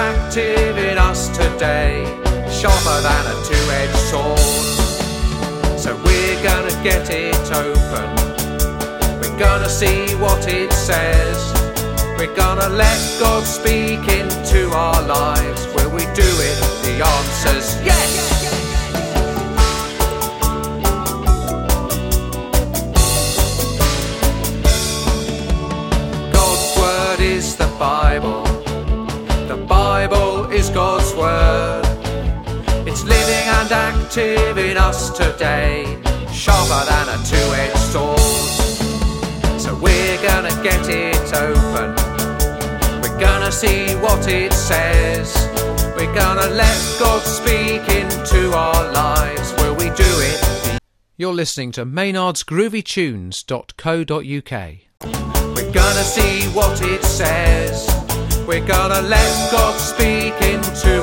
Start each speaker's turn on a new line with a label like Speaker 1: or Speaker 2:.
Speaker 1: active in us today, sharper than a two-edged sword. So we're gonna get it open, we're gonna see what it says, we're gonna let God speak into our lives. Will we do it? The answer's yes! God's word is the Bible. The Bible is God's word. It's living and active in us today, sharper than a two-edged sword. So we're gonna get it open, we're gonna see what it says, we're gonna let God speak into our lives. Will we do it?
Speaker 2: You're listening to maynardsgroovytunes.co.uk.
Speaker 1: We're gonna see what it says, we're gonna let God speak into